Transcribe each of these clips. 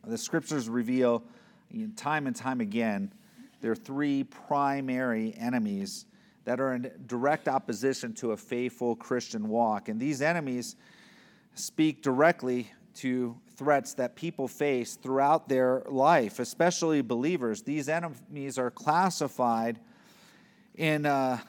The scriptures reveal time and time again there are three primary enemies that are in direct opposition to a faithful Christian walk. And these enemies speak directly to threats that people face throughout their life, especially believers. These enemies are classified in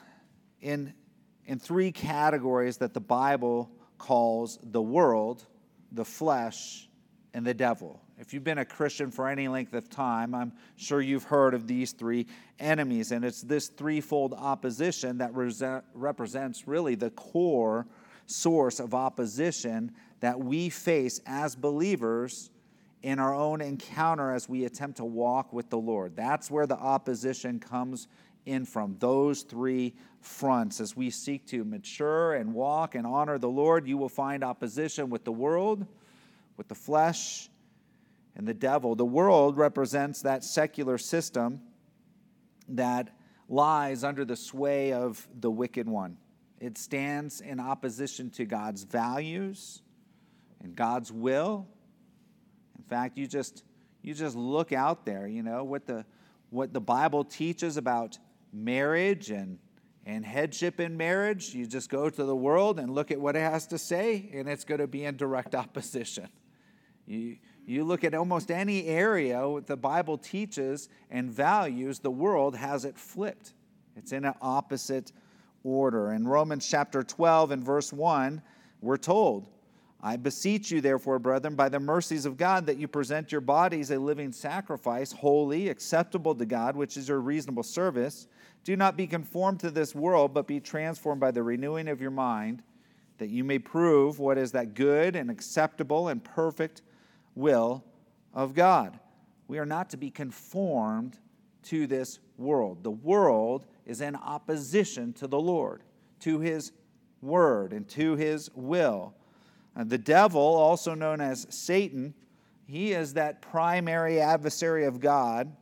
three categories that the Bible calls the world, the flesh, and the devil. If you've been a Christian for any length of time, I'm sure you've heard of these three enemies, and it's this threefold opposition that represents really the core source of opposition that we face as believers in our own encounter as we attempt to walk with the Lord. That's where the opposition comes in from, those three fronts. As we seek to mature and walk and honor the Lord, you will find opposition with the world, with the flesh, and the devil. The world represents that secular system that lies under the sway of the wicked one. It stands in opposition to God's values and God's will. In fact, you just look out there, what the Bible teaches about marriage and headship in marriage. You just go to the world and look at what it has to say, and it's going to be in direct opposition. You look at almost any area the Bible teaches and values, the world has it flipped. It's in an opposite order. In Romans chapter 12 and verse 1, we're told, I beseech you, therefore, brethren, by the mercies of God, that you present your bodies a living sacrifice, holy, acceptable to God, which is your reasonable service. Do not be conformed to this world, but be transformed by the renewing of your mind, that you may prove what is that good and acceptable and perfect will of God. We are not to be conformed to this world. The world is in opposition to the Lord, to His word, and to His will. The devil, also known as Satan, he is that primary adversary of God.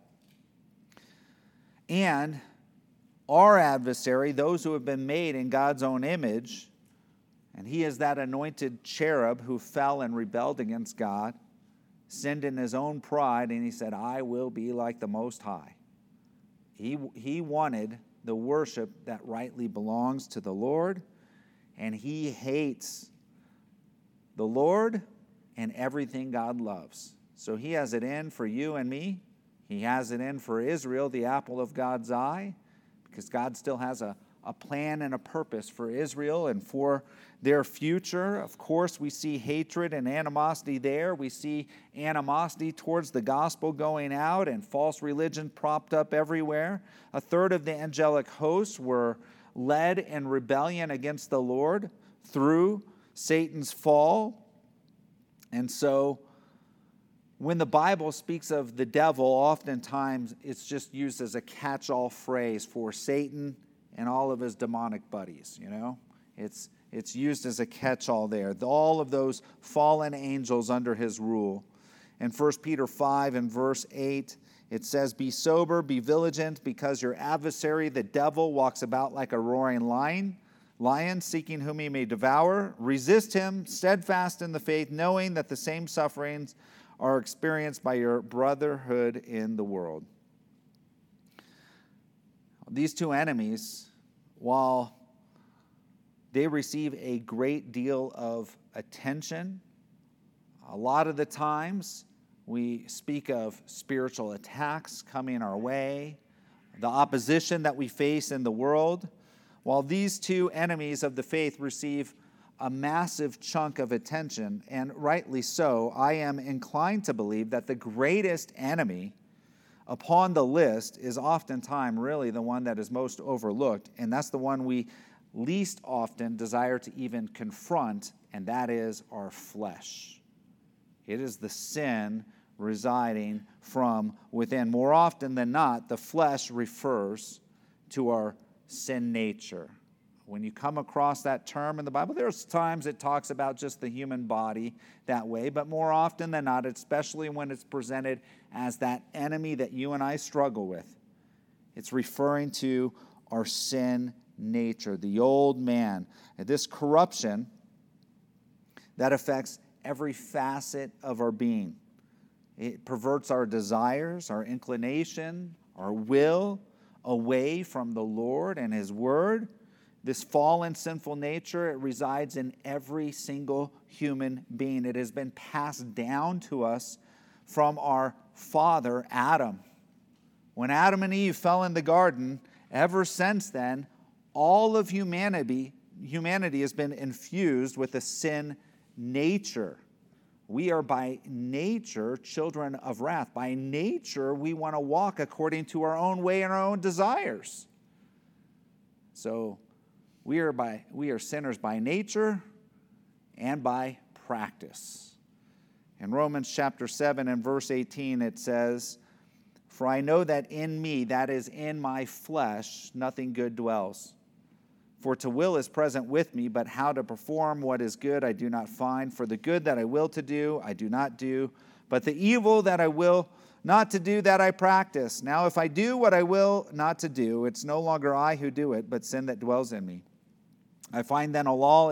And our adversary, those who have been made in God's own image, and he is that anointed cherub who fell and rebelled against God, sinned in his own pride, and he said, I will be like the Most High. He wanted the worship that rightly belongs to the Lord, and he hates the Lord and everything God loves. So he has it in for you and me. He has it in for Israel, the apple of God's eye, because God still has a plan and a purpose for Israel and for their future. Of course, we see hatred and animosity there. We see animosity towards the gospel going out and false religion propped up everywhere. A third of the angelic hosts were led in rebellion against the Lord through Satan's fall. And so when the Bible speaks of the devil, oftentimes it's just used as a catch-all phrase for Satan and all of his demonic buddies, It's used as a catch-all there. All of those fallen angels under his rule. In 1 Peter 5 and verse 8, it says, Be sober, be vigilant, because your adversary, the devil, walks about like a roaring lion, seeking whom he may devour. Resist him, steadfast in the faith, knowing that the same sufferings are experienced by your brotherhood in the world. These two enemies, while they receive a great deal of attention, a lot of the times we speak of spiritual attacks coming our way, the opposition that we face in the world. While these two enemies of the faith receive a massive chunk of attention, and rightly so, I am inclined to believe that the greatest enemy upon the list is oftentimes really the one that is most overlooked, and that's the one we least often desire to even confront, and that is our flesh. It is the sin residing from within. More often than not, the flesh refers to our sin nature. When you come across that term in the Bible, there's times it talks about just the human body that way, but more often than not, especially when it's presented as that enemy that you and I struggle with, it's referring to our sin nature, the old man, and this corruption that affects every facet of our being. It perverts our desires, our inclination, our will away from the Lord and His Word. This fallen, sinful nature, it resides in every single human being. It has been passed down to us from our father, Adam. When Adam and Eve fell in the garden, ever since then, all of humanity has been infused with a sin nature. We are by nature children of wrath. By nature, we want to walk according to our own way and our own desires. So we are sinners by nature and by practice. In Romans chapter 7 and verse 18, it says, "For I know that in me, that is in my flesh, nothing good dwells. For to will is present with me, but how to perform what is good I do not find. For the good that I will to do, I do not do. But the evil that I will not to do, that I practice. Now if I do what I will not to do, it's no longer I who do it, but sin that dwells in me. I find then a law,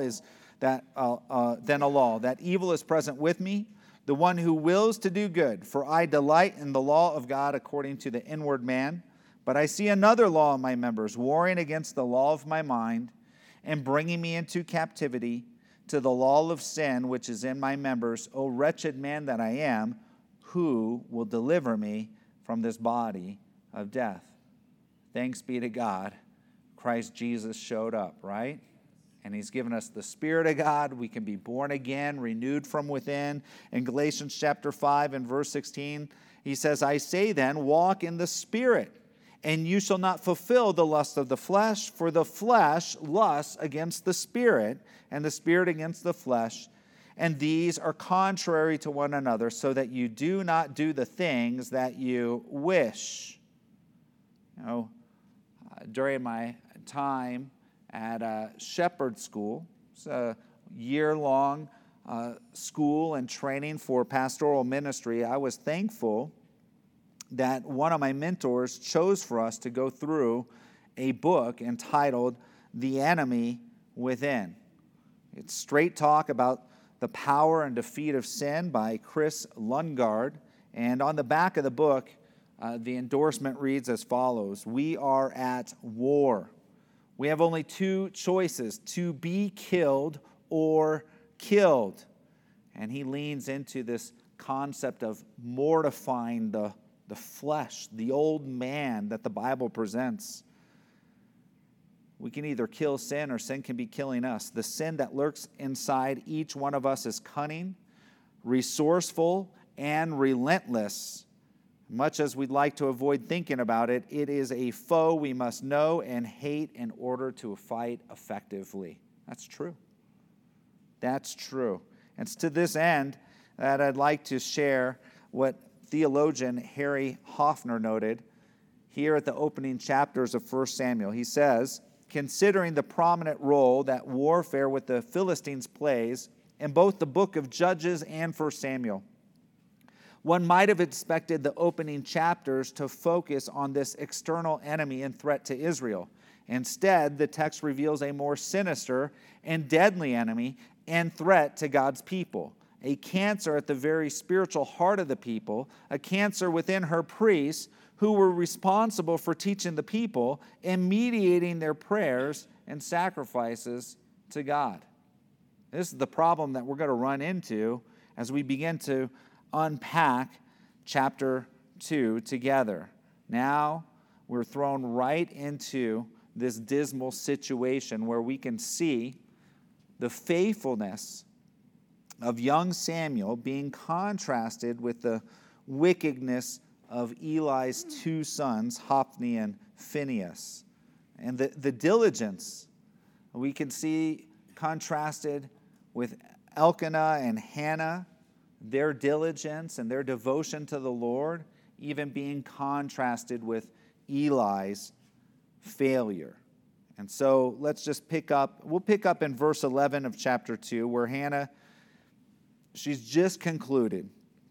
that evil is present with me, the one who wills to do good. For I delight in the law of God according to the inward man. But I see another law in my members, warring against the law of my mind, and bringing me into captivity to the law of sin which is in my members. O wretched man that I am, who will deliver me from this body of death?" Thanks be to God, Christ Jesus showed up, right? And He's given us the Spirit of God. We can be born again, renewed from within. In Galatians chapter 5 and verse 16, he says, "I say then, walk in the Spirit, and you shall not fulfill the lust of the flesh, for the flesh lusts against the Spirit, and the Spirit against the flesh. And these are contrary to one another, so that you do not do the things that you wish." During my time at Shepherd School, it's a year-long school and training for pastoral ministry, I was thankful that one of my mentors chose for us to go through a book entitled The Enemy Within. It's straight talk about the power and defeat of sin by Chris Lundgaard. And on the back of the book, the endorsement reads as follows: "We are at war. We have only two choices, to be killed or killed." And he leans into this concept of mortifying the flesh, the old man that the Bible presents. We can either kill sin or sin can be killing us. The sin that lurks inside each one of us is cunning, resourceful, and relentless. Much as we'd like to avoid thinking about it, it is a foe we must know and hate in order to fight effectively. That's true. That's true. And it's to this end that I'd like to share what theologian Harry Hoffner noted here at the opening chapters of 1 Samuel. He says, considering the prominent role that warfare with the Philistines plays in both the book of Judges and 1 Samuel, one might have expected the opening chapters to focus on this external enemy and threat to Israel. Instead, the text reveals a more sinister and deadly enemy and threat to God's people, a cancer at the very spiritual heart of the people, a cancer within her priests who were responsible for teaching the people and mediating their prayers and sacrifices to God. This is the problem that we're going to run into as we begin to unpack chapter 2 together. Now we're thrown right into this dismal situation where we can see the faithfulness of young Samuel being contrasted with the wickedness of Eli's two sons, Hophni and Phinehas. And the diligence we can see contrasted with Elkanah and Hannah, their diligence and their devotion to the Lord, even being contrasted with Eli's failure. And so let's just we'll pick up in verse 11 of chapter 2, where Hannah, she's just concluded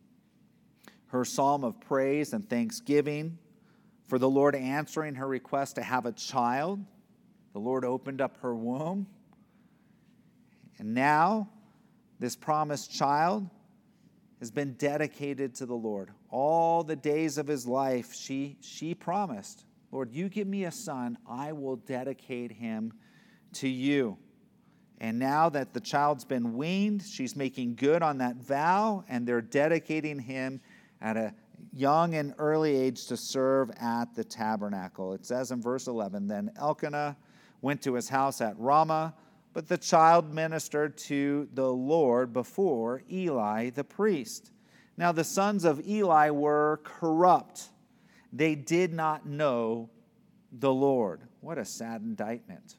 her psalm of praise and thanksgiving for the Lord answering her request to have a child. The Lord opened up her womb. And now, this promised child has been dedicated to the Lord. All the days of his life, she promised, Lord, you give me a son, I will dedicate him to you. And now that the child's been weaned, she's making good on that vow, and they're dedicating him at a young and early age to serve at the tabernacle. It says in verse 11, then Elkanah went to his house at Ramah, but the child ministered to the Lord before Eli the priest. Now the sons of Eli were corrupt. They did not know the Lord. What a sad indictment.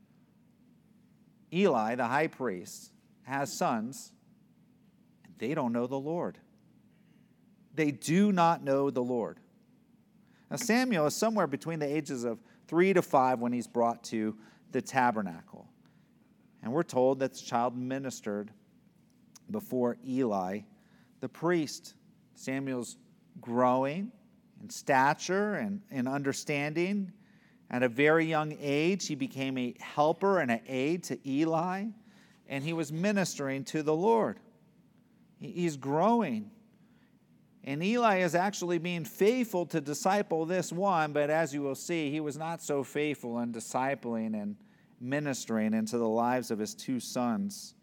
Eli, the high priest, has sons, and they don't know the Lord. They do not know the Lord. Now Samuel is somewhere between the ages of 3 to 5 when he's brought to the tabernacle. And we're told that the child ministered before Eli the priest. Samuel's growing in stature and in understanding. At a very young age, he became a helper and an aide to Eli, and he was ministering to the Lord. He's growing. And Eli is actually being faithful to disciple this one, but as you will see, he was not so faithful in discipling and ministering into the lives of his 2 sons.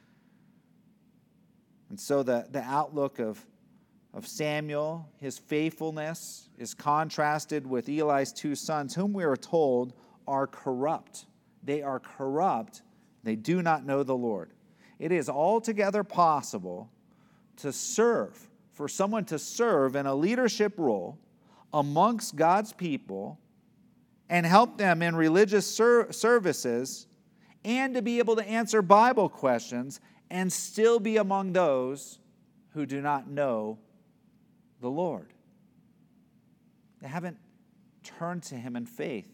And so the outlook of Samuel, his faithfulness, is contrasted with Eli's 2 sons, whom we are told are corrupt. They are corrupt. They do not know the Lord. It is altogether possible to serve, for someone to serve in a leadership role amongst God's people and help them in religious services and to be able to answer Bible questions and still be among those who do not know the Lord. They haven't turned to him in faith.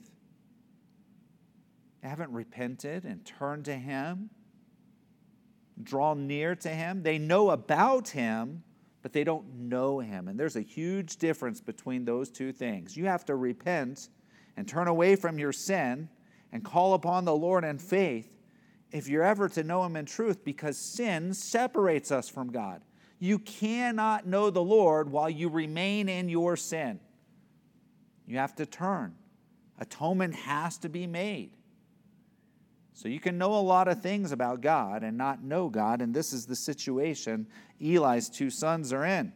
They haven't repented and turned to him, drawn near to him. They know about him, but they don't know him. And there's a huge difference between those 2 things. You have to repent and turn away from your sin and call upon the Lord in faith if you're ever to know him in truth, because sin separates us from God. You cannot know the Lord while you remain in your sin. You have to turn. Atonement has to be made. So you can know a lot of things about God and not know God, and this is the situation Eli's 2 sons are in.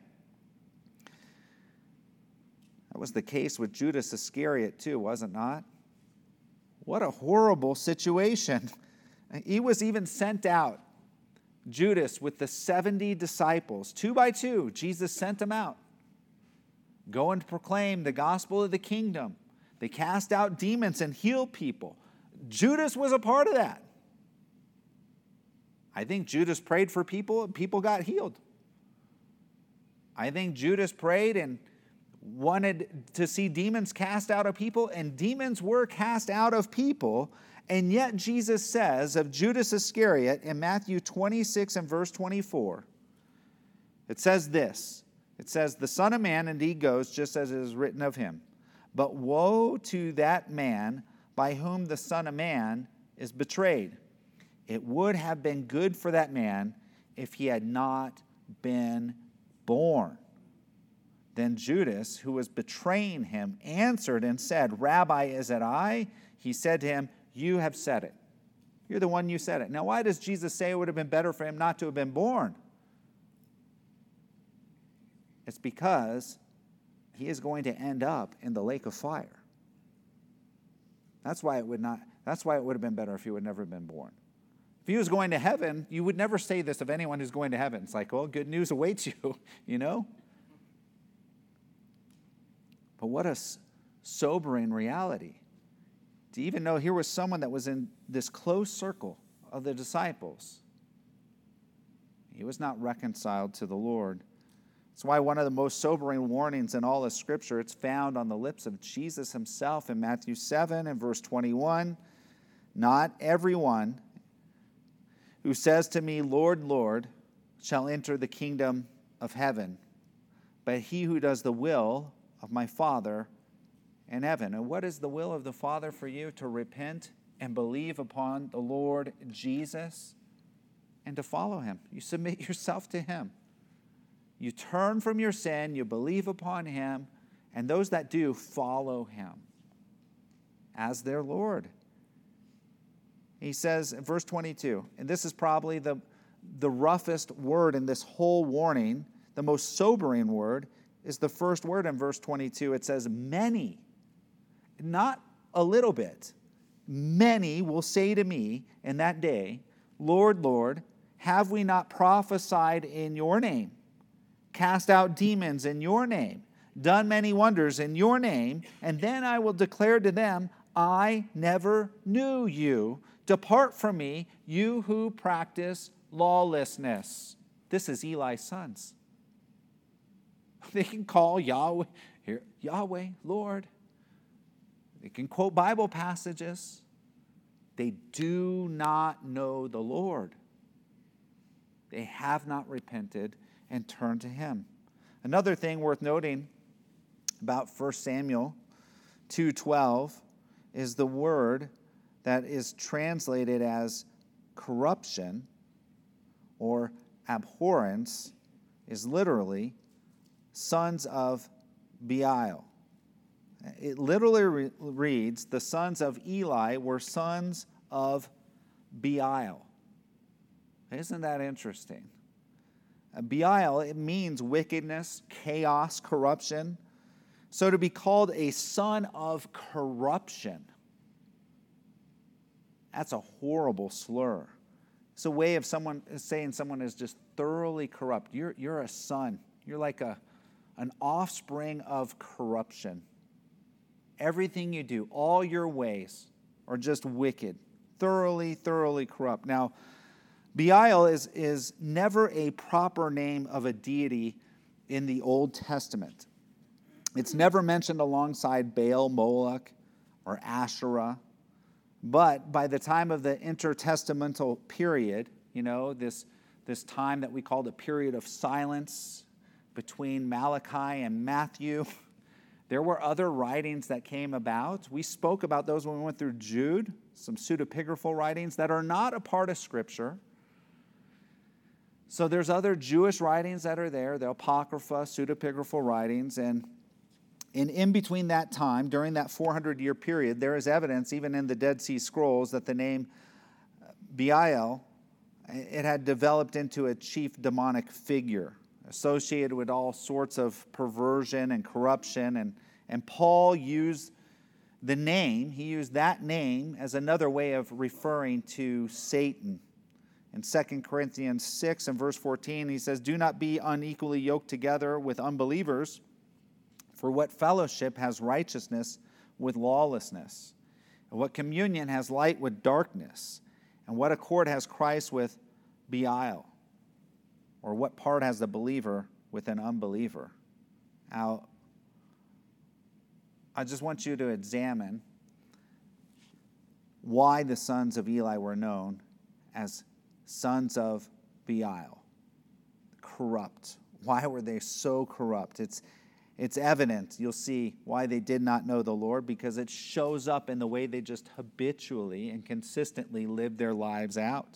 That was the case with Judas Iscariot too, was it not? What a horrible situation. He was even sent out. Judas with the 70 disciples, 2 by 2, Jesus sent them out. Go and proclaim the gospel of the kingdom. They cast out demons and healed people. Judas was a part of that. I think Judas prayed for people and people got healed. I think Judas prayed and wanted to see demons cast out of people, and demons were cast out of people. And yet Jesus says of Judas Iscariot in Matthew 26 and verse 24, it says this. It says, the Son of Man indeed goes just as it is written of him. But woe to that man by whom the Son of Man is betrayed. It would have been good for that man if he had not been born. Then Judas, who was betraying him, answered and said, Rabbi, is it I? He said to him, you have said it. You're the one, you said it. Now, why does Jesus say it would have been better for him not to have been born? It's because he is going to end up in the lake of fire. That's why it would have been better if he would never have been born. If he was going to heaven, you would never say this of anyone who's going to heaven. It's like, well, good news awaits you, you know? But what a sobering reality. To even know here was someone that was in this close circle of the disciples. He was not reconciled to the Lord. That's why one of the most sobering warnings in all of Scripture, it's found on the lips of Jesus himself in Matthew 7 and verse 21. Not everyone who says to me, Lord, Lord, shall enter the kingdom of heaven, but he who does the will of my Father in heaven. And what is the will of the Father for you? To repent and believe upon the Lord Jesus and to follow him. You submit yourself to him. You turn from your sin, you believe upon him, and those that do follow him as their Lord. He says in verse 22, and this is probably the roughest word in this whole warning, the most sobering word, is the first word in verse 22. It says, many, not a little bit. Many will say to me in that day, Lord, Lord, have we not prophesied in your name, cast out demons in your name, done many wonders in your name? And then I will declare to them, I never knew you. Depart from me, you who practice lawlessness. This is Eli's sons. They can call Yahweh, here, Yahweh, Lord. They can quote Bible passages. They do not know the Lord. They have not repented and turned to him. Another thing worth noting about 1 Samuel 2:12 is the word that is translated as corruption or abhorrence is literally sons of Belial. It literally reads, the sons of Eli were sons of Belial. Isn't that interesting? Belial, it means wickedness, chaos, corruption. So to be called a son of corruption, that's a horrible slur. It's a way of someone saying someone is just thoroughly corrupt. You're a son. You're like an offspring of corruption. Everything you do, all your ways are just wicked, thoroughly corrupt. Now, Belial is never a proper name of a deity in the Old Testament. It's never mentioned alongside Baal, Moloch, or Asherah. But by the time of the intertestamental period, this time that we call the period of silence between Malachi and Matthew, there were other writings that came about. We spoke about those when we went through Jude, some pseudepigraphal writings that are not a part of Scripture. So there's other Jewish writings that are there, the Apocrypha, pseudepigraphal writings, and in between that time, during that 400-year period, there is evidence, even in the Dead Sea Scrolls, that the name Belial, it had developed into a chief demonic figure associated with all sorts of perversion and corruption. And Paul used the name, he used that name as another way of referring to Satan. In 2 Corinthians 6 and verse 14, he says, do not be unequally yoked together with unbelievers. For what fellowship has righteousness with lawlessness? And what communion has light with darkness? And what accord has Christ with Belial? Or what part has the believer with an unbeliever? Now, I just want you to examine why the sons of Eli were known as sons of Belial. Corrupt. Why were they so corrupt? It's evident, you'll see why they did not know the Lord, because it shows up in the way they just habitually and consistently lived their lives out.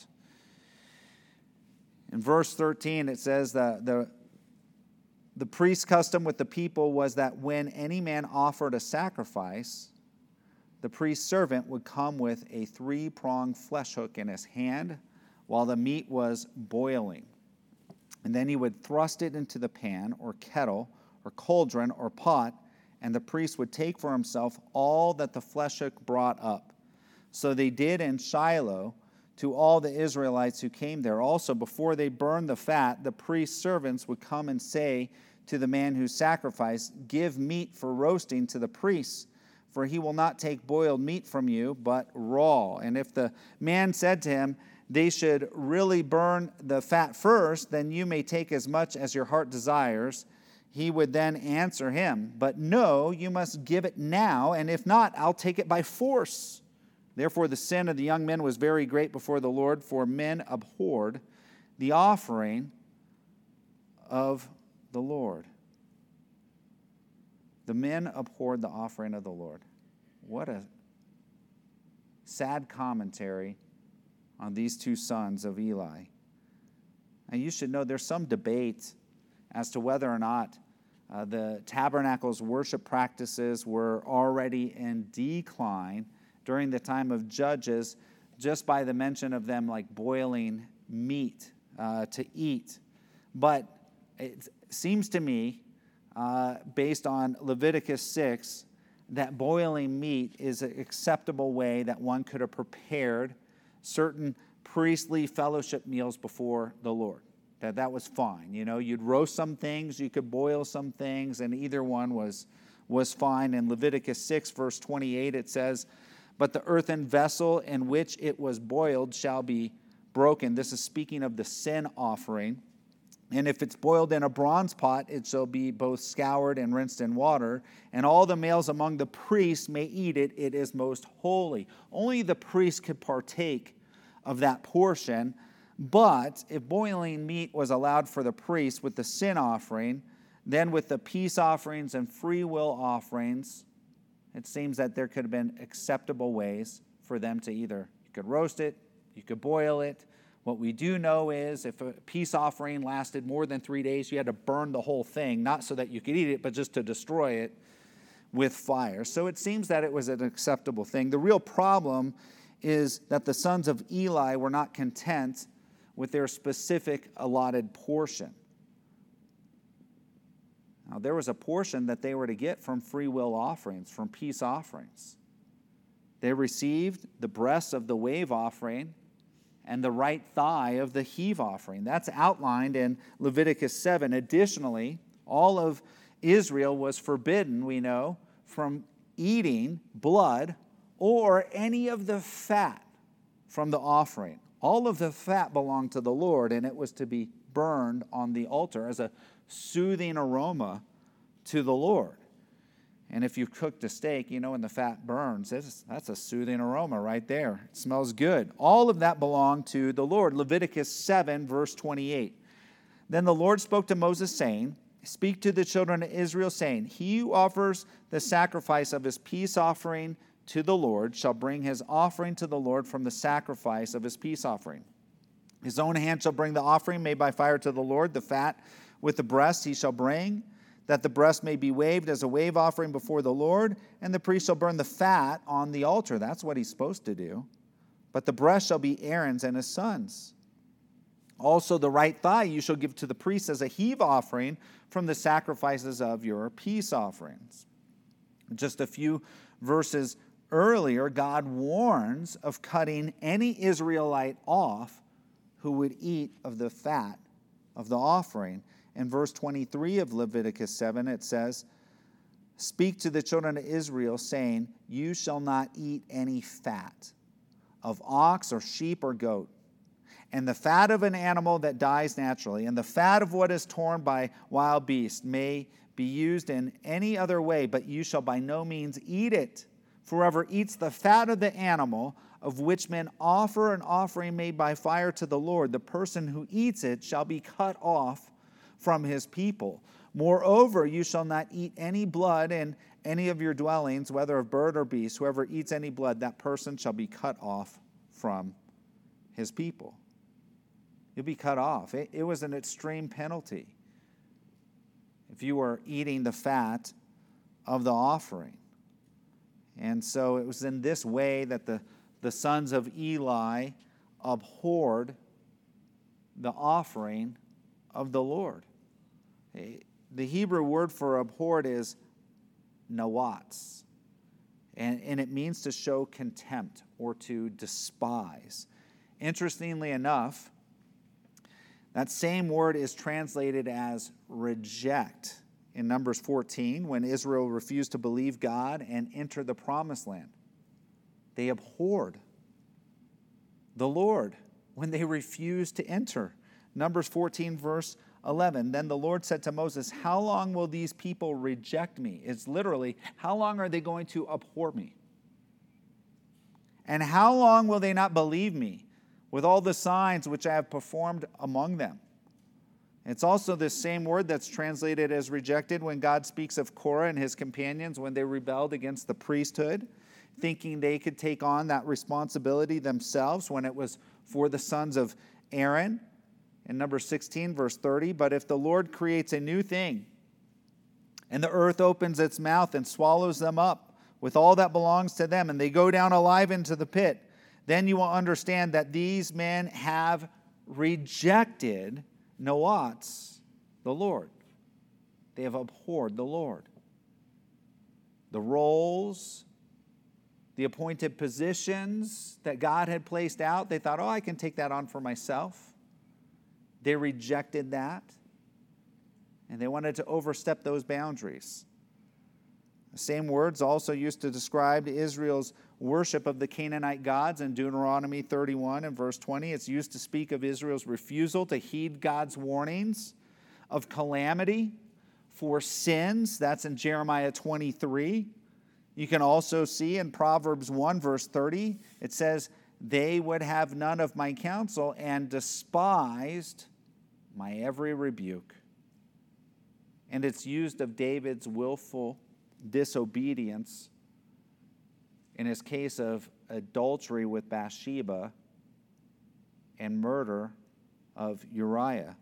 In verse 13, it says that the priest's custom with the people was that when any man offered a sacrifice, the priest's servant would come with a 3-pronged flesh hook in his hand while the meat was boiling. And then he would thrust it into the pan or kettle or cauldron or pot, and the priest would take for himself all that the flesh hook brought up. So they did in Shiloh to all the Israelites who came there. Also, before they burned the fat, the priest's servants would come and say to the man who sacrificed, give meat for roasting to the priest, for he will not take boiled meat from you, but raw. And if the man said to him, they should really burn the fat first, then you may take as much as your heart desires. He would then answer him, but no, you must give it now, and if not, I'll take it by force. Therefore the sin of the young men was very great before the Lord, for men abhorred the offering of the Lord. The men abhorred the offering of the Lord. What a sad commentary on these two sons of Eli. And you should know there's some debate as to whether or not the tabernacle's worship practices were already in decline during the time of Judges, just by the mention of them like boiling meat to eat. But it seems to me, based on Leviticus 6, that boiling meat is an acceptable way that one could have prepared certain priestly fellowship meals before the Lord. That was fine. You know, you'd roast some things, you could boil some things, and either one was fine. In Leviticus 6, verse 28, it says, "But the earthen vessel in which it was boiled shall be broken." This is speaking of the sin offering. "And if it's boiled in a bronze pot, it shall be both scoured and rinsed in water. And all the males among the priests may eat it. It is most holy." Only the priest could partake of that portion. But if boiling meat was allowed for the priest with the sin offering, then with the peace offerings and free will offerings, it seems that there could have been acceptable ways for them to either, you could roast it, you could boil it. What we do know is if a peace offering lasted more than 3 days, you had to burn the whole thing, not so that you could eat it, but just to destroy it with fire. So it seems that it was an acceptable thing. The real problem is that the sons of Eli were not content with their specific allotted portion. Now, there was a portion that they were to get from free will offerings, from peace offerings. They received the breast of the wave offering and the right thigh of the heave offering. That's outlined in Leviticus 7. Additionally, all of Israel was forbidden, we know, from eating blood or any of the fat from the offering. All of the fat belonged to the Lord, and it was to be burned on the altar as a soothing aroma to the Lord. And if you cooked a steak, you know, when the fat burns, that's a soothing aroma right there. It smells good. All of that belonged to the Lord. Leviticus 7, verse 28. "Then the Lord spoke to Moses, saying, Speak to the children of Israel, saying, He who offers the sacrifice of his peace offering to the Lord shall bring his offering to the Lord from the sacrifice of his peace offering. His own hand shall bring the offering made by fire to the Lord, the fat with the breast he shall bring, that the breast may be waved as a wave offering before the Lord, and the priest shall burn the fat on the altar." That's what he's supposed to do. "But the breast shall be Aaron's and his sons. Also the right thigh you shall give to the priest as a heave offering from the sacrifices of your peace offerings." Just a few verses earlier, God warns of cutting any Israelite off who would eat of the fat of the offering. In verse 23 of Leviticus 7, it says, "Speak to the children of Israel, saying, You shall not eat any fat of ox or sheep or goat, and the fat of an animal that dies naturally, and the fat of what is torn by wild beasts may be used in any other way, but you shall by no means eat it. For whoever eats the fat of the animal, of which men offer an offering made by fire to the Lord, the person who eats it shall be cut off from his people. Moreover, you shall not eat any blood in any of your dwellings, whether of bird or beast. Whoever eats any blood, that person shall be cut off from his people." You'll be cut off. It was an extreme penalty if you were eating the fat of the offering. And so it was in this way that the sons of Eli abhorred the offering of the Lord. The Hebrew word for abhorred is nawatz, and it means to show contempt or to despise. Interestingly enough, that same word is translated as reject in Numbers 14 when Israel refused to believe God and enter the promised land. They abhorred the Lord when they refused to enter. Numbers 14, verse 11. "Then the Lord said to Moses, How long will these people reject me?" It's literally, how long are they going to abhor me? "And how long will they not believe me with all the signs which I have performed among them?" It's also the same word that's translated as rejected when God speaks of Korah and his companions when they rebelled against the priesthood, thinking they could take on that responsibility themselves when it was for the sons of Aaron. in Numbers 16, verse 30, but if the Lord creates a new thing, and the earth opens its mouth and swallows them up with all that belongs to them, and they go down alive into the pit, then you will understand that these men have rejected Noatz, the Lord. They have abhorred the Lord. The roles, the appointed positions that God had placed out, they thought, I can take that on for myself. They rejected that, and they wanted to overstep those boundaries. The same words also used to describe Israel's worship of the Canaanite gods in Deuteronomy 31 and verse 20. It's used to speak of Israel's refusal to heed God's warnings of calamity for sins. That's in Jeremiah 23. You can also see in Proverbs 1 verse 30, it says, they would have none of my counsel and despised my every rebuke. And it's used of David's willful disobedience in his case of adultery with Bathsheba and murder of Uriah.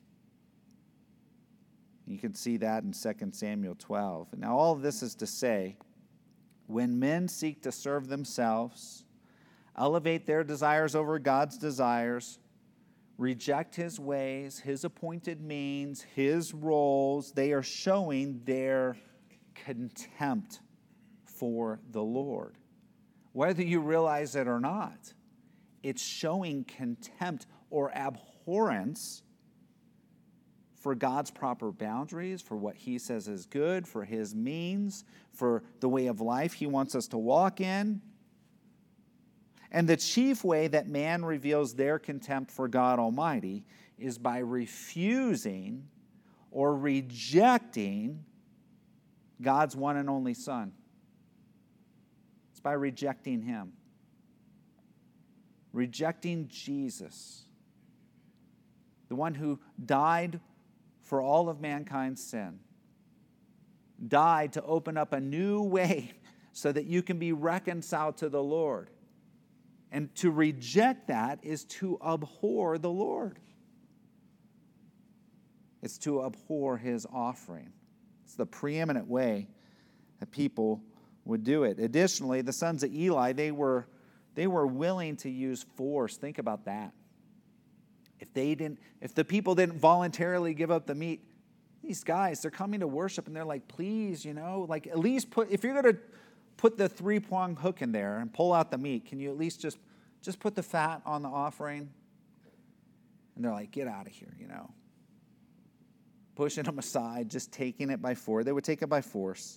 You can see that in 2 Samuel 12. And now all of this is to say, when men seek to serve themselves, elevate their desires over God's desires, reject his ways, his appointed means, his roles, they are showing their contempt for the Lord. Whether you realize it or not, it's showing contempt or abhorrence for God's proper boundaries, for what he says is good, for his means, for the way of life he wants us to walk in. And the chief way that man reveals their contempt for God Almighty is by refusing or rejecting God's one and only Son. It's by rejecting him. Rejecting Jesus, the one who died for all of mankind's sin, died to open up a new way so that you can be reconciled to the Lord. And to reject that is to abhor the Lord. It's to abhor his offering. It's the preeminent way that people would do it. Additionally, the sons of Eli, they were willing to use force. Think about that. If the people didn't voluntarily give up the meat, these guys, they're coming to worship and they're like, please, at least if you're going to put the 3-prong hook in there and pull out the meat, can you at least just put the fat on the offering? And they're like, get out of here, Pushing them aside, just taking it by force. They would take it by force.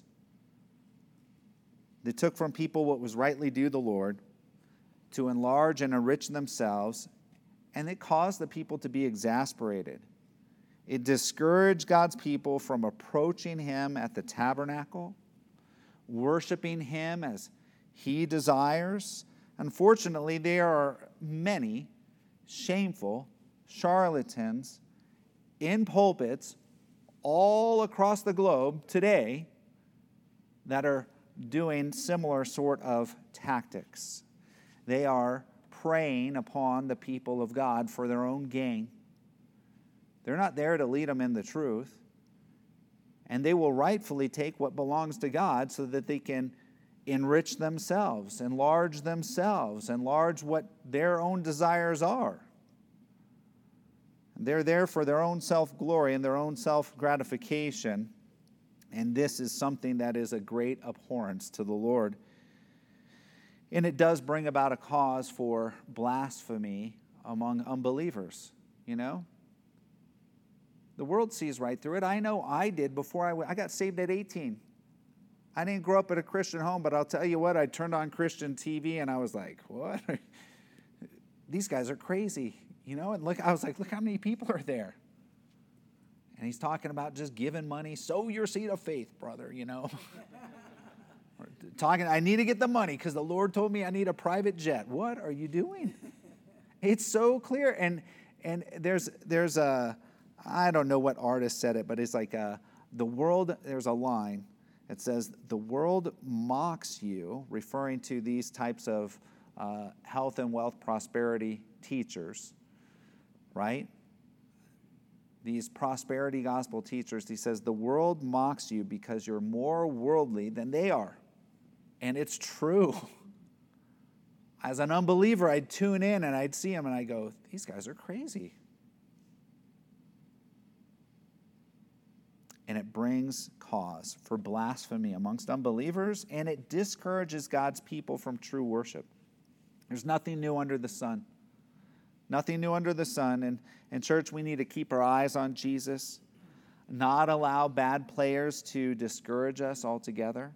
They took from people what was rightly due the Lord to enlarge and enrich themselves, and it caused the people to be exasperated. It discouraged God's people from approaching him at the tabernacle, worshiping him as he desires. Unfortunately, there are many shameful charlatans in pulpits all across the globe today that are doing similar sort of tactics. They are preying upon the people of God for their own gain. They're not there to lead them in the truth. And they will rightfully take what belongs to God so that they can enrich themselves, enlarge what their own desires are. They're there for their own self-glory and their own self-gratification. And this is something that is a great abhorrence to the Lord. And it does bring about a cause for blasphemy among unbelievers, The world sees right through it. I know I did before I got saved at 18. I didn't grow up at a Christian home, but I'll tell you what, I turned on Christian TV and I was like, what? These guys are crazy, And I was like, look how many people are there. And he's talking about just giving money. Sow your seed of faith, brother, I need to get the money because the Lord told me I need a private jet. What are you doing? It's so clear. And there's a, I don't know what artist said it, but it's like the world, there's a line that says, the world mocks you, referring to these types of health and wealth prosperity teachers, right? these prosperity gospel teachers. He says, the world mocks you because you're more worldly than they are. And it's true. As an unbeliever, I'd tune in and I'd see them and I'd go, these guys are crazy. And it brings cause for blasphemy amongst unbelievers, and it discourages God's people from true worship. There's nothing new under the sun. Nothing new under the sun. And in church, we need to keep our eyes on Jesus, not allow bad players to discourage us altogether.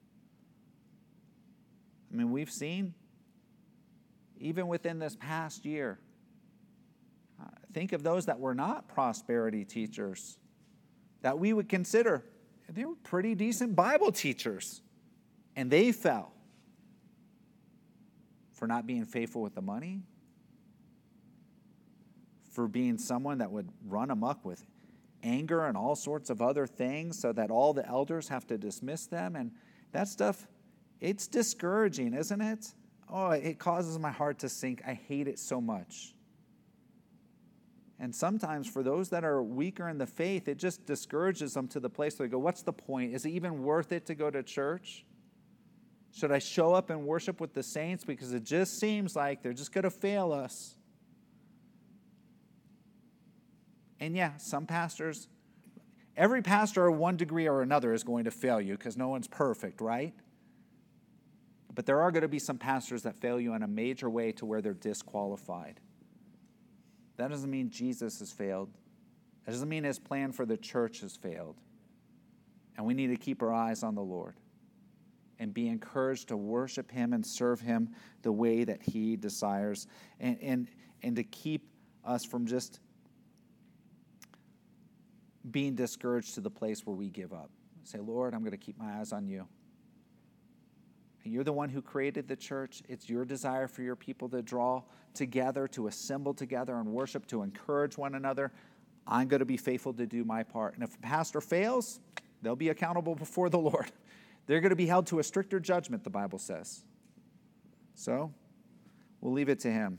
I mean, we've seen, even within this past year, think of those that were not prosperity teachers, that we would consider they were pretty decent Bible teachers, and they fell for not being faithful with the money, for being someone that would run amok with anger and all sorts of other things so that all the elders have to dismiss them. And that stuff, it's discouraging, isn't it? Oh, it causes my heart to sink. I hate it so much. And sometimes for those that are weaker in the faith, it just discourages them to the place where they go, what's the point? Is it even worth it to go to church? Should I show up and worship with the saints? Because it just seems like they're just going to fail us. And yeah, some pastors, every pastor of one degree or another is going to fail you because no one's perfect, right? But there are going to be some pastors that fail you in a major way to where they're disqualified. That doesn't mean Jesus has failed. That doesn't mean his plan for the church has failed. And we need to keep our eyes on the Lord and be encouraged to worship him and serve him the way that he desires, and to keep us from just being discouraged to the place where we give up. Say, Lord, I'm going to keep my eyes on you. And you're the one who created the church. It's your desire for your people to draw together, to assemble together and worship, to encourage one another. I'm going to be faithful to do my part. And if a pastor fails, they'll be accountable before the Lord. They're going to be held to a stricter judgment, the Bible says. So, we'll leave it to him.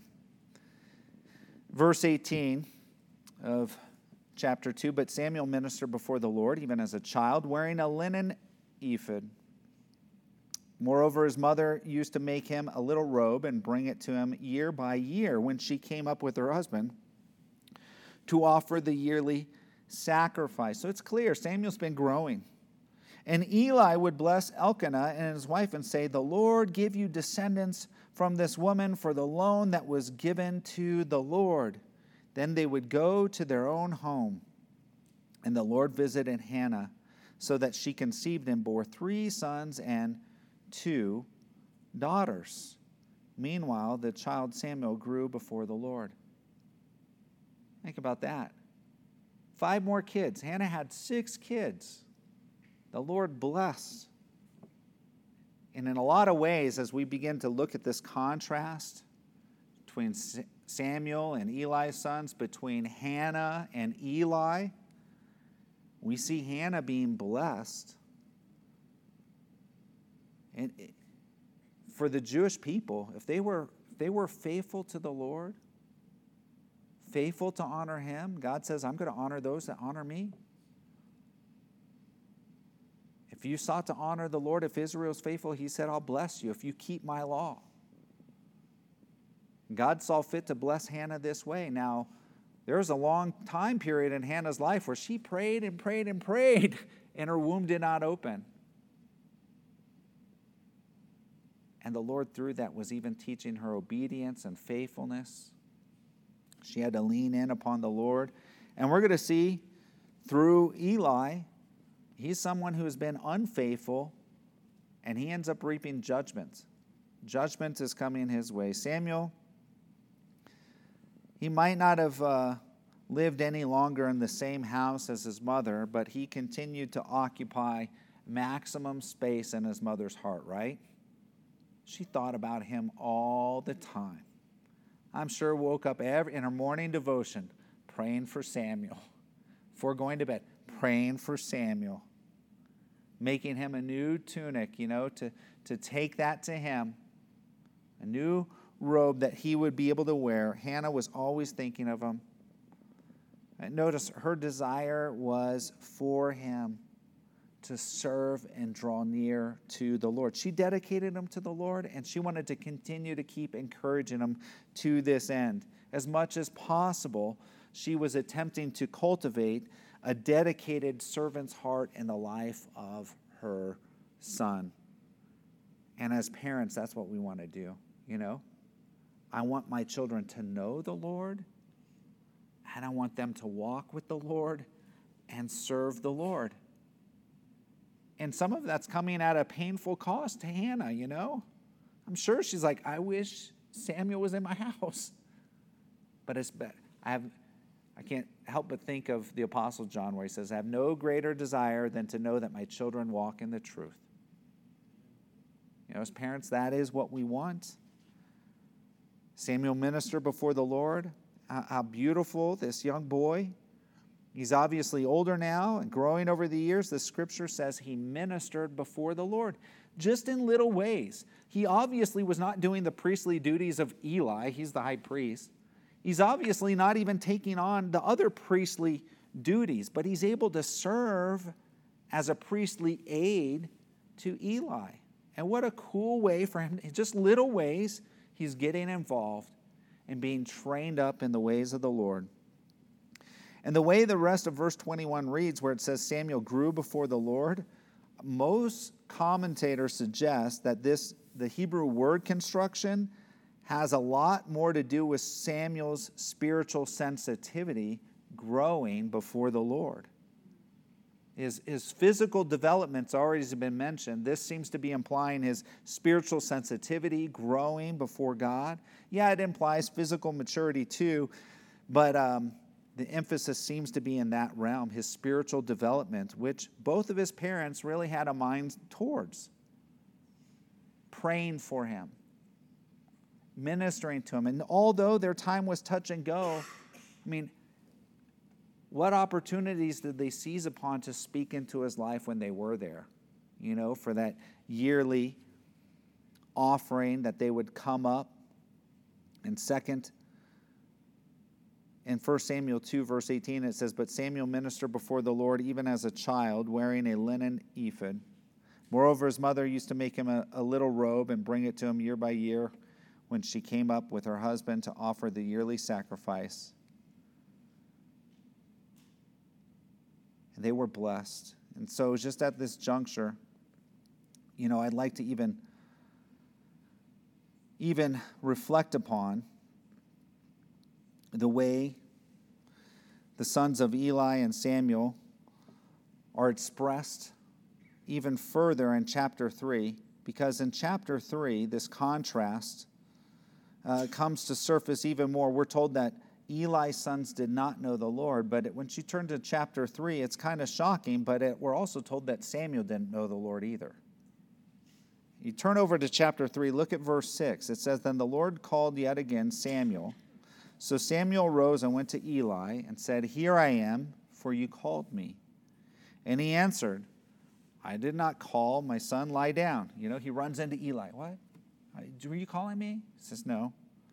Verse 18 of chapter 2, but Samuel ministered before the Lord, even as a child, wearing a linen ephod. Moreover, his mother used to make him a little robe and bring it to him year by year when she came up with her husband to offer the yearly sacrifice. So it's clear, Samuel's been growing. And Eli would bless Elkanah and his wife and say, the Lord give you descendants from this woman for the loan that was given to the Lord. Then they would go to their own home. And the Lord visited Hannah so that she conceived and bore 3 sons and 2 daughters. Meanwhile, the child Samuel grew before the Lord. Think about that. 5 more kids. Hannah had 6 kids. The Lord blessed. And in a lot of ways, as we begin to look at this contrast between Samuel and Eli's sons, between Hannah and Eli, we see Hannah being blessed. And for the Jewish people, if they were faithful to the Lord, faithful to honor him, God says, I'm going to honor those that honor me. If you sought to honor the Lord, if Israel's faithful, he said, I'll bless you if you keep my law. God saw fit to bless Hannah this way. Now, there was a long time period in Hannah's life where she prayed and prayed and prayed, and her womb did not open. And the Lord, through that, was even teaching her obedience and faithfulness. She had to lean in upon the Lord. And we're going to see through Eli, he's someone who has been unfaithful, and he ends up reaping judgment. Judgment is coming his way. Samuel, he might not have lived any longer in the same house as his mother, but he continued to occupy maximum space in his mother's heart, right? She thought about him all the time. I'm sure woke up in her morning devotion praying for Samuel. Before going to bed, praying for Samuel. Making him a new tunic, to take that to him. A new robe that he would be able to wear. Hannah was always thinking of him. And notice her desire was for him to serve and draw near to the Lord. She dedicated him to the Lord, and she wanted to continue to keep encouraging him to this end. As much as possible, she was attempting to cultivate a dedicated servant's heart in the life of her son. And as parents, that's what we want to do, you know? I want my children to know the Lord, and I want them to walk with the Lord and serve the Lord. And some of that's coming at a painful cost to Hannah, you know? I'm sure she's like, I wish Samuel was in my house. But it's bad. I can't help but think of the Apostle John, where he says, I have no greater desire than to know that my children walk in the truth. You know, as parents, that is what we want. Samuel ministered before the Lord. How beautiful this young boy. He's obviously older now and growing over the years. The scripture says he ministered before the Lord, just in little ways. He obviously was not doing the priestly duties of Eli. He's the high priest. He's obviously not even taking on the other priestly duties, but he's able to serve as a priestly aid to Eli. And what a cool way for him, just little ways, he's getting involved and being trained up in the ways of the Lord. And the way the rest of verse 21 reads, where it says Samuel grew before the Lord, most commentators suggest that the Hebrew word construction has a lot more to do with Samuel's spiritual sensitivity growing before the Lord. His physical development's already been mentioned. This seems to be implying his spiritual sensitivity growing before God. Yeah, it implies physical maturity too, but the emphasis seems to be in that realm, his spiritual development, which both of his parents really had a mind towards. Praying for him, ministering to him. And although their time was touch and go, I mean, what opportunities did they seize upon to speak into his life when they were there? You know, for that yearly offering that they would come up. And second, in 1 Samuel 2, verse 18, it says, But Samuel ministered before the Lord even as a child, wearing a linen ephod. Moreover, his mother used to make him a little robe and bring it to him year by year when she came up with her husband to offer the yearly sacrifice. And they were blessed. And so just at this juncture, you know, I'd like to even reflect upon the way the sons of Eli and Samuel are expressed even further in chapter 3, because in chapter 3, this contrast comes to surface even more. We're told that Eli's sons did not know the Lord, but when you turn to chapter 3, it's kind of shocking, but we're also told that Samuel didn't know the Lord either. You turn over to chapter 3, look at verse 6. It says, Then the Lord called yet again Samuel. So Samuel rose and went to Eli and said, Here I am, for you called me. And he answered, I did not call, my son, lie down. You know, he runs into Eli. What? Were you calling me? He says, no.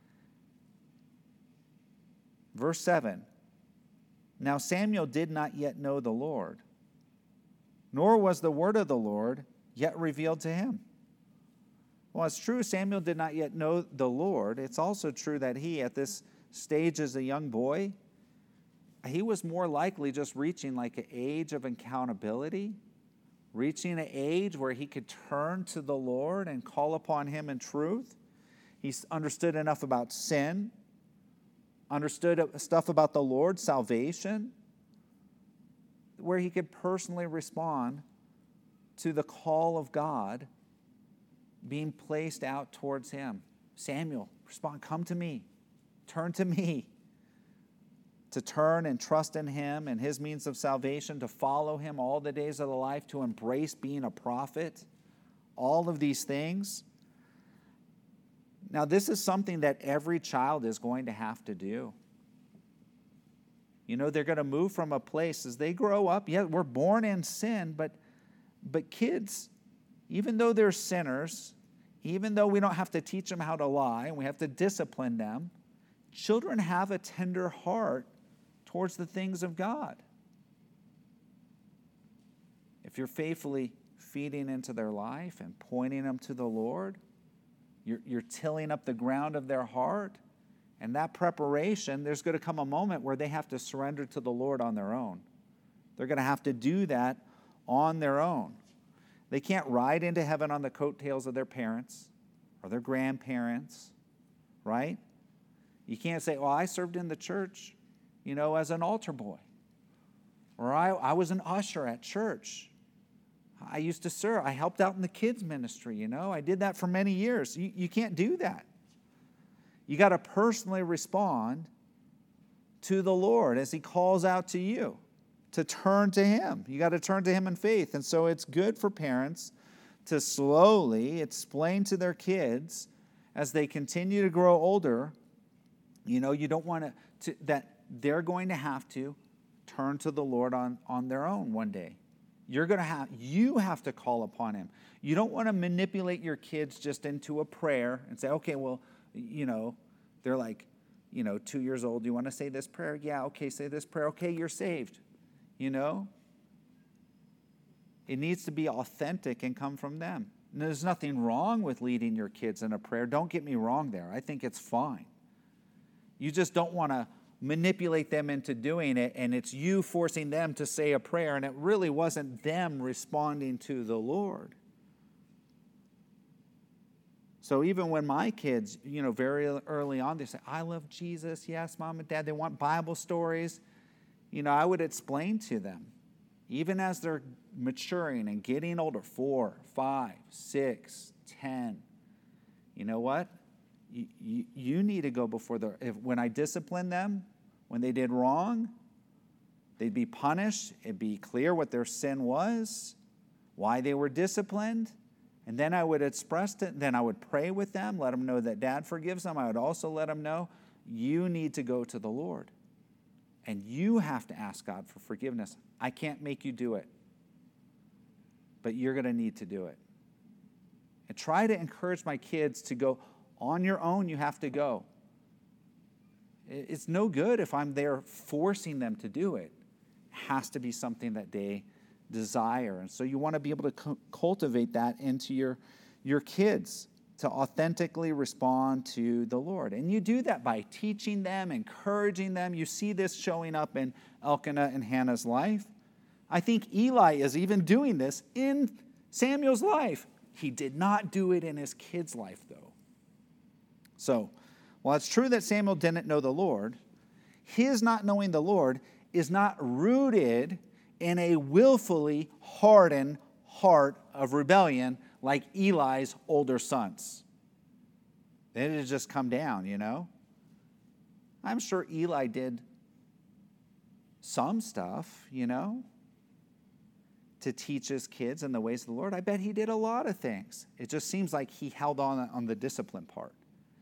Verse 7. Now Samuel did not yet know the Lord, nor was the word of the Lord yet revealed to him. Well, it's true Samuel did not yet know the Lord. It's also true that he, at this stage as a young boy, he was more likely just reaching like an age of accountability, reaching an age where he could turn to the Lord and call upon him in truth. He understood enough about sin, understood stuff about the Lord, salvation, where he could personally respond to the call of God being placed out towards him. Samuel, respond, come to me, turn to me. To turn and trust in him and his means of salvation, to follow him all the days of the life, to embrace being a prophet, all of these things. Now, this is something that every child is going to have to do. You know, they're going to move from a place as they grow up. Yeah, we're born in sin, but kids, even though they're sinners, even though we don't have to teach them how to lie and we have to discipline them, children have a tender heart towards the things of God. If you're faithfully feeding into their life and pointing them to the Lord, you're tilling up the ground of their heart. And that preparation, there's going to come a moment where they have to surrender to the Lord on their own. They're going to have to do that on their own. They can't ride into heaven on the coattails of their parents or their grandparents, right? You can't say, well, I served in the church, as an altar boy. Or I was an usher at church. I used to serve. I helped out in the kids' ministry, I did that for many years. You can't do that. You got to personally respond to the Lord as He calls out to you to turn to Him. You got to turn to Him in faith. And so it's good for parents to slowly explain to their kids as they continue to grow older, you don't want to that they're going to have to turn to the Lord on their own one day. You have to call upon Him. You don't want to manipulate your kids just into a prayer and say, okay, well, they're like, 2 years old. Do you want to say this prayer? Yeah, okay, say this prayer. Okay, you're saved. It needs to be authentic and come from them. And there's nothing wrong with leading your kids in a prayer. Don't get me wrong there. I think it's fine. You just don't want to manipulate them into doing it, and it's you forcing them to say a prayer, and it really wasn't them responding to the Lord. So even when my kids, very early on, they say, I love Jesus. Yes, Mom and Dad. They want Bible stories. I would explain to them, even as they're maturing and getting older, 4, 5, 6, 10, you know what? You need to go before when I discipline them, when they did wrong, they'd be punished. It'd be clear what their sin was, why they were disciplined. And then I would express it. Then I would pray with them, let them know that Dad forgives them. I would also let them know you need to go to the Lord. And you have to ask God for forgiveness. I can't make you do it. But you're going to need to do it. And try to encourage my kids to go on your own. You have to go. It's no good if I'm there forcing them to do it. It has to be something that they desire. And so you want to be able to cultivate that into your kids to authentically respond to the Lord. And you do that by teaching them, encouraging them. You see this showing up in Elkanah and Hannah's life. I think Eli is even doing this in Samuel's life. He did not do it in his kid's life, though. So, while it's true that Samuel didn't know the Lord, his not knowing the Lord is not rooted in a willfully hardened heart of rebellion like Eli's older sons. They had just come down, I'm sure Eli did some stuff, to teach his kids in the ways of the Lord. I bet he did a lot of things. It just seems like he held on the discipline part.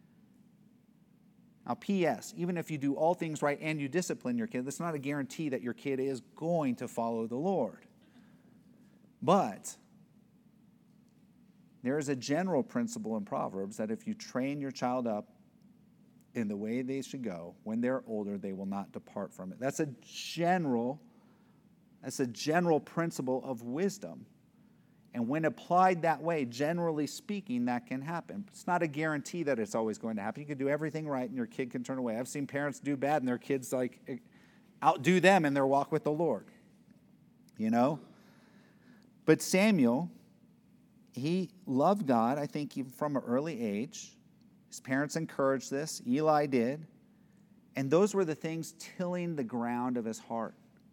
Now, P.S., even if you do all things right and you discipline your kid, that's not a guarantee that your kid is going to follow the Lord. But there is a general principle in Proverbs that if you train your child up in the way they should go, when they're older, they will not depart from it. That's a general principle of wisdom. And when applied that way, generally speaking, that can happen. It's not a guarantee that it's always going to happen. You can do everything right and your kid can turn away. I've seen parents do bad and their kids outdo them in their walk with the Lord. But Samuel, he loved God, I think, even from an early age. His parents encouraged this. Eli did. And those were the things tilling the ground of his heart.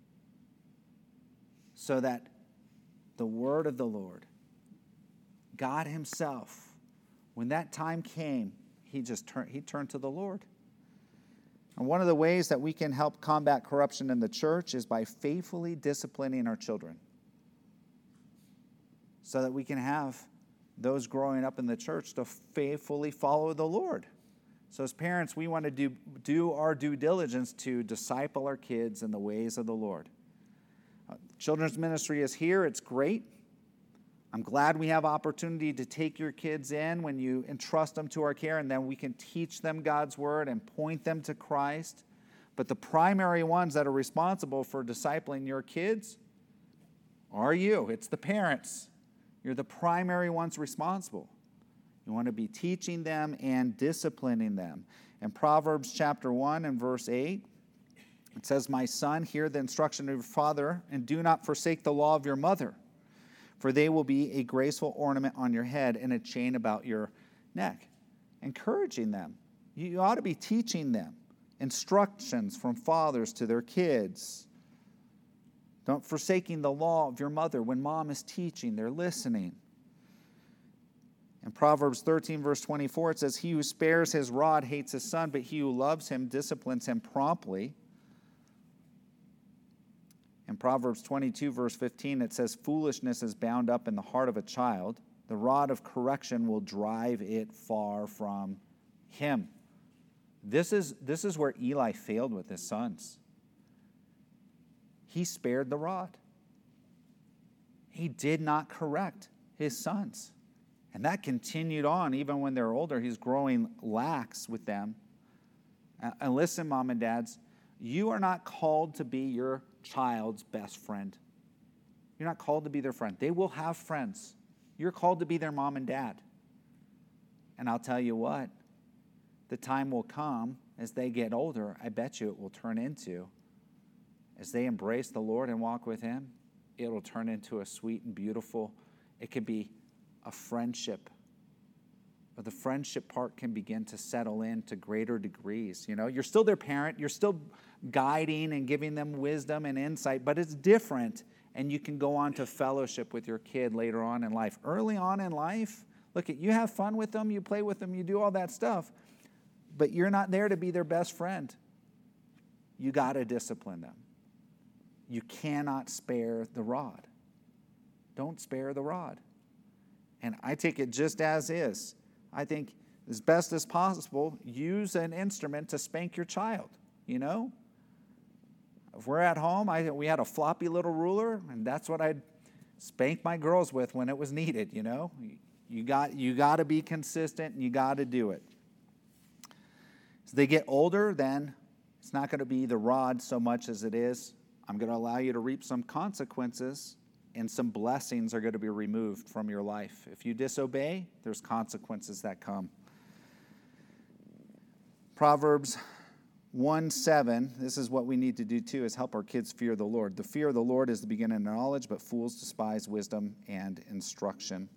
So that the word of the Lord, God himself, when that time came, he turned to the Lord. And one of the ways that we can help combat corruption in the church is by faithfully disciplining our children, so that we can have those growing up in the church to faithfully follow the Lord. So as parents, we want to do our due diligence to disciple our kids in the ways of the Lord. Children's ministry is here. It's great. I'm glad we have opportunity to take your kids in when you entrust them to our care, and then we can teach them God's word and point them to Christ. But the primary ones that are responsible for discipling your kids are you. It's the parents. You're the primary ones responsible. You want to be teaching them and disciplining them. In Proverbs chapter 1 and verse 8, it says, "My son, hear the instruction of your father, and do not forsake the law of your mother, for they will be a graceful ornament on your head and a chain about your neck." Encouraging them. You ought to be teaching them instructions from fathers to their kids. Don't forsaking the law of your mother. When mom is teaching, they're listening. In Proverbs 13, verse 24, it says, "He who spares his rod hates his son, but he who loves him disciplines him promptly." In Proverbs 22, verse 15, it says, "Foolishness is bound up in the heart of a child. The rod of correction will drive it far from him." This is where Eli failed with his sons. He spared the rod. He did not correct his sons. And that continued on even when they're older. He's growing lax with them. And listen, mom and dads, you are not called to be your child's best friend. You're not called to be their friend. They will have friends. You're called to be their mom and dad. And I'll tell you what, the time will come as they get older, I bet you it will turn into, as they embrace the Lord and walk with him, it'll turn into a sweet and beautiful, it could be a friendship. But the friendship part can begin to settle in to greater degrees. You know, you're still their parent, you're still guiding and giving them wisdom and insight, but it's different, and you can go on to fellowship with your kid later on in life. Early on in life, look, you have fun with them, you play with them, you do all that stuff, but you're not there to be their best friend. You got to discipline them. You cannot spare the rod. Don't spare the rod. And I take it just as is. I think as best as possible, use an instrument to spank your child, you know? If we're at home, we had a floppy little ruler, and that's what I'd spank my girls with when it was needed, you know? You got to be consistent, and you got to do it. As they get older, then it's not going to be the rod so much as it is, I'm going to allow you to reap some consequences, and some blessings are going to be removed from your life. If you disobey, there's consequences that come. Proverbs 1:7, this is what we need to do too, is help our kids fear the Lord. The fear of the Lord is the beginning of knowledge, but fools despise wisdom and instruction.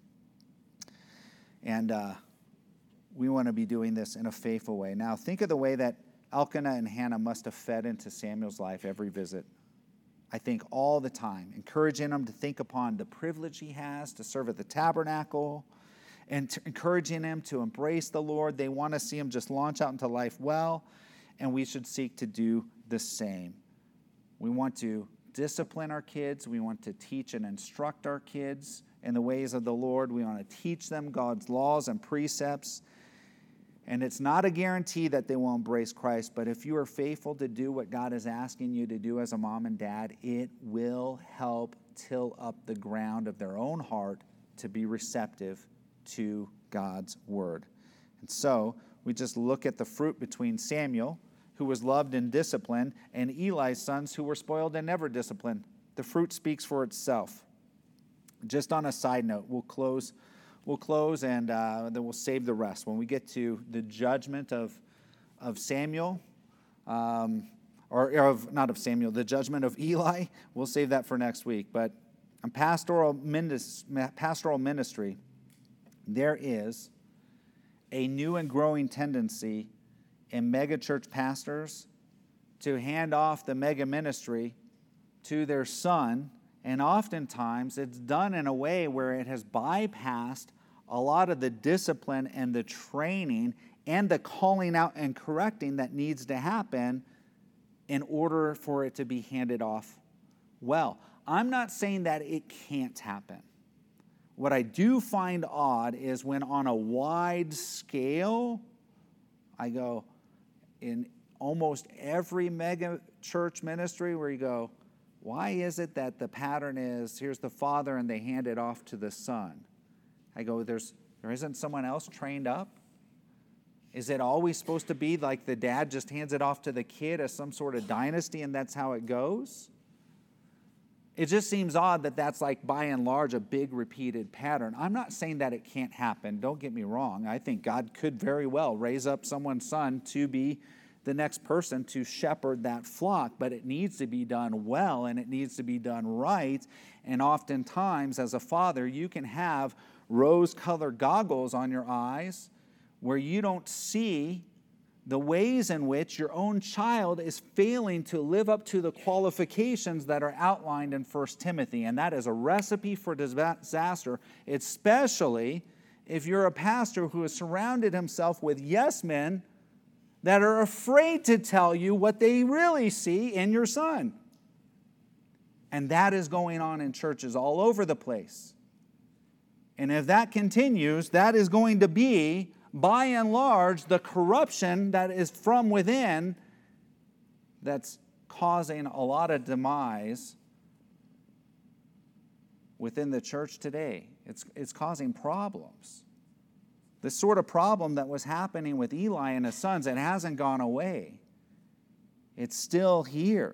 And we want to be doing this in a faithful way. Now, think of the way that Elkanah and Hannah must have fed into Samuel's life every visit. I think all the time, encouraging him to think upon the privilege he has to serve at the tabernacle, and encouraging him to embrace the Lord. They want to see him just launch out into life well, and we should seek to do the same. We want to discipline our kids. We want to teach and instruct our kids in the ways of the Lord. We want to teach them God's laws and precepts. And it's not a guarantee that they will embrace Christ, but if you are faithful to do what God is asking you to do as a mom and dad, it will help till up the ground of their own heart to be receptive to God's word. And so we just look at the fruit between Samuel, who was loved and disciplined, and Eli's sons, who were spoiled and never disciplined. The fruit speaks for itself. Just on a side note, we'll close and then we'll save the rest. When we get to the judgment of Samuel, the judgment of Eli, we'll save that for next week. But on pastoral ministry, there is a new and growing tendency in megachurch pastors to hand off the mega ministry to their son, and oftentimes it's done in a way where it has bypassed a lot of the discipline and the training and the calling out and correcting that needs to happen in order for it to be handed off well. I'm not saying that it can't happen. What I do find odd is when on a wide scale, I go in almost every mega church ministry where you go, why is it that the pattern is here's the father and they hand it off to the son? I go, there isn't someone else trained up? Is it always supposed to be like the dad just hands it off to the kid as some sort of dynasty and that's how it goes? It just seems odd that that's like by and large a big repeated pattern. I'm not saying that it can't happen. Don't get me wrong. I think God could very well raise up someone's son to be the next person to shepherd that flock, but it needs to be done well and it needs to be done right. And oftentimes as a father, you can have rose-colored goggles on your eyes where you don't see the ways in which your own child is failing to live up to the qualifications that are outlined in 1 Timothy. And that is a recipe for disaster, especially if you're a pastor who has surrounded himself with yes men that are afraid to tell you what they really see in your son. And that is going on in churches all over the place. And if that continues, that is going to be, by and large, the corruption that is from within that's causing a lot of demise within the church today. It's causing problems. This sort of problem that was happening with Eli and his sons, it hasn't gone away. It's still here.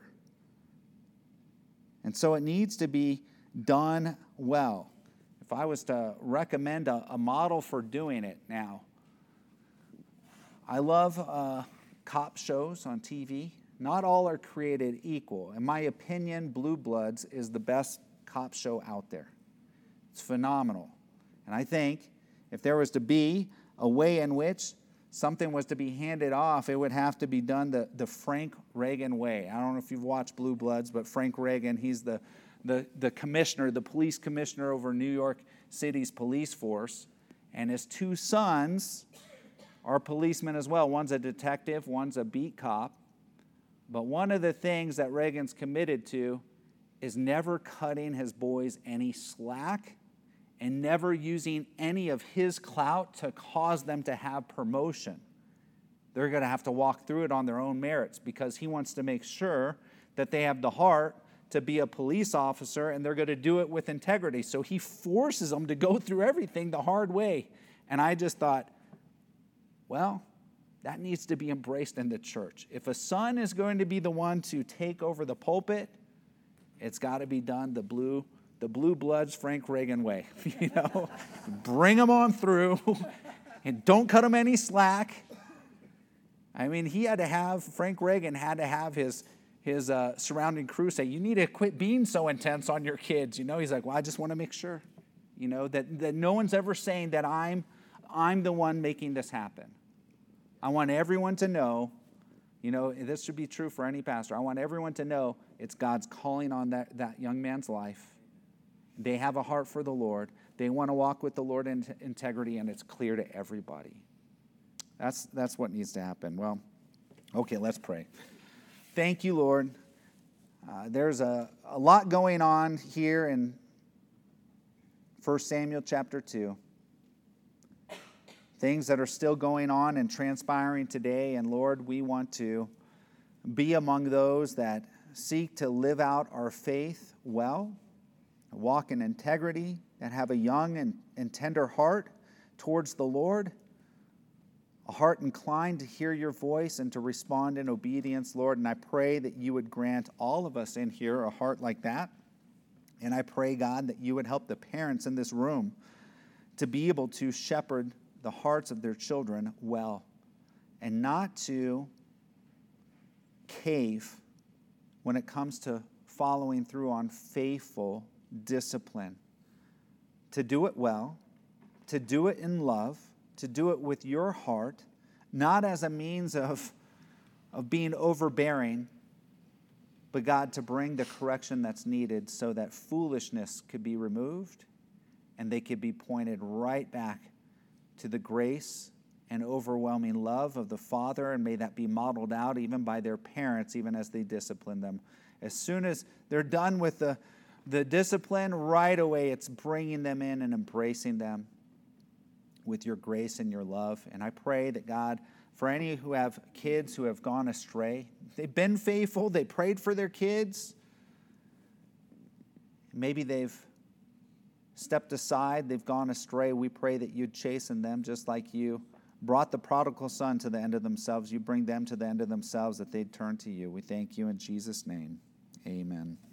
And so it needs to be done well. If I was to recommend a model for doing it now, I love cop shows on TV. Not all are created equal. In my opinion, Blue Bloods is the best cop show out there. It's phenomenal. And I think if there was to be a way in which something was to be handed off, it would have to be done the Frank Reagan way. I don't know if you've watched Blue Bloods, but Frank Reagan, he's the commissioner, the police commissioner over New York City's police force. And his two sons are policemen as well. One's a detective, one's a beat cop. But one of the things that Reagan's committed to is never cutting his boys any slack and never using any of his clout to cause them to have promotion. They're going to have to walk through it on their own merits because he wants to make sure that they have the heart to be a police officer and they're going to do it with integrity. So he forces them to go through everything the hard way. And I just thought, well, that needs to be embraced in the church. If a son is going to be the one to take over the pulpit, it's got to be done the Blue Bloods Frank Reagan way. Bring them on through and don't cut them any slack. I mean, Frank Reagan had to have his surrounding crew say, you need to quit being so intense on your kids. He's like, well, I just want to make sure, that no one's ever saying that I'm the one making this happen. I want everyone to know, this should be true for any pastor. I want everyone to know it's God's calling on that young man's life. They have a heart for the Lord. They want to walk with the Lord in integrity, and it's clear to everybody. That's what needs to happen. Well, okay, let's pray. Thank you, Lord. There's a lot going on here in 1 Samuel chapter 2. Things that are still going on and transpiring today. And Lord, we want to be among those that seek to live out our faith well, walk in integrity, and have a young and tender heart towards the Lord, a heart inclined to hear your voice and to respond in obedience, Lord. And I pray that you would grant all of us in here a heart like that. And I pray, God, that you would help the parents in this room to be able to shepherd the hearts of their children well and not to cave when it comes to following through on faithful discipline. To do it well, to do it in love, to do it with your heart, not as a means of being overbearing, but God, to bring the correction that's needed so that foolishness could be removed and they could be pointed right back to the grace and overwhelming love of the Father, and may that be modeled out even by their parents, even as they discipline them. As soon as they're done with the discipline, right away it's bringing them in and embracing them with your grace and your love. And I pray that, God, for any who have kids who have gone astray, they've been faithful, they prayed for their kids, maybe they've stepped aside, they've gone astray, we pray that you'd chasten them just like you brought the prodigal son to the end of themselves, you bring them to the end of themselves that they'd turn to you. We thank you in Jesus' name. Amen.